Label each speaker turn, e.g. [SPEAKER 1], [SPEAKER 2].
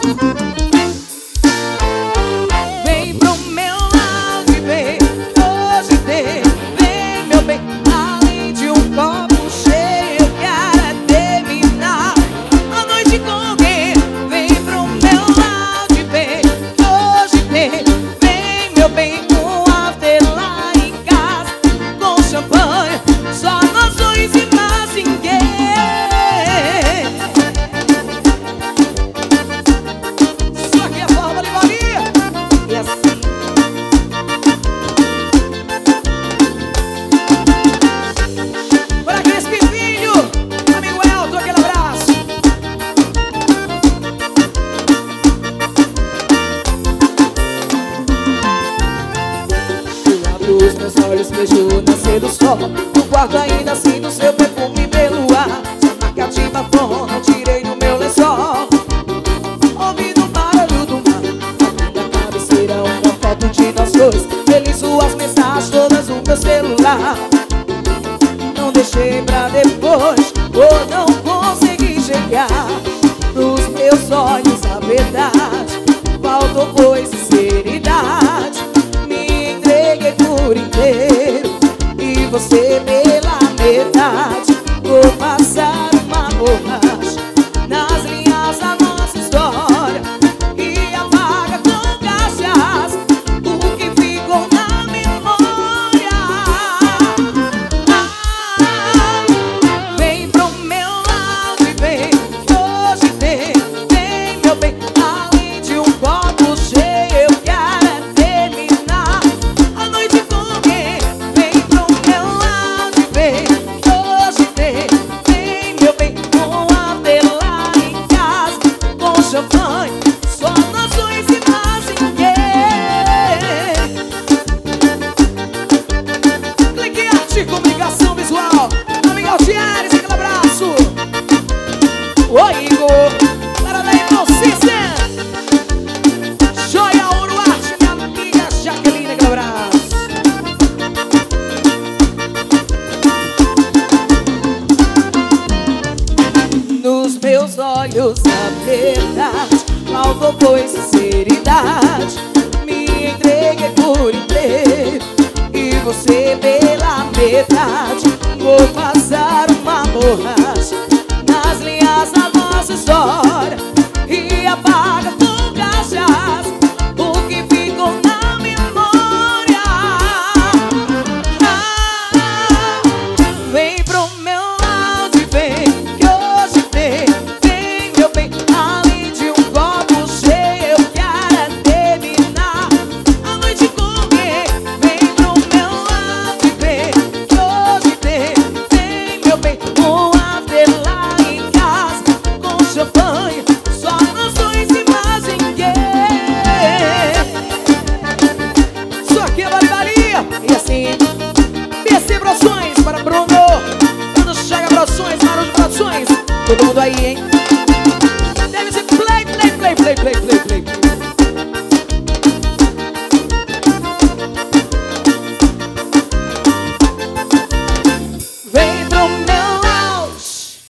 [SPEAKER 1] Vem pro meu lado e vem, hoje tem. Vem, meu bem, além de um copo cheio, eu quero terminar a noite com alguém. Vem pro meu lado e vem, hoje tem. Vem, meu bem, um after lá em casa, com champanhe, só nós dois e mais ninguém. Só que a forma de Maria e assim. Para Crespi Filho, amigo Elton, aquele abraço. Eu abro os meus olhos, vejo o nascer do sol. No quarto ainda sinto seu perfume pelo ar. Sua marca de batom, não tirei do meu lençol. Ouvindo o barulho do mar, na minha cabeceira uma foto de nós dois. Ele suas mensagens todas no meu celular. Não deixei pra depois, ou não consegui chegar pros meus olhos a verdade. Faltou pois sinceridade. Me entreguei por inteiro e você pela metade. Vou passar uma borracha nas linhas da nossa história e apaga com cachaça o que ficou na memória. Vem pro meu lado e vem, hoje tem. Vem, meu bem, além de um copo cheio, eu quero terminar a noite com alguém. Vem pro meu lado e vem, hoje tem. Vem, meu bem, com a vela em casa, com champanhe, só nós dois e mais ninguém. Clique Arte, comunicação visual, amigo Altieres, aquele abraço. Oi, Igor, para da Ecosystem. Joia Ouro Arte, minha amiga Jaqueline, aquele abraço. Nos meus olhos a verdade, faltou pois sinceridade. Me entreguei por inteiro e você pela metade. Vou passar uma borracha nas linhas da nossa história e apaga com cachaça o que ficou na memória. Vem pro meu lado e vem, que hoje tem. Vem, meu bem, além de um copo cheio, eu quero terminar a noite com alguém. Vem pro meu lado e vem, que hoje tem. Vem, meu bem, um after lá em casa, com champanhe, só nós dois e mais ninguém. Isso aqui é Barbaria e assim, BC Produções para Bruno, Bruno Chaga Produções, Marujo Produções, todo mundo aí, hein? Deve ser play, play, play, play, play, play, play.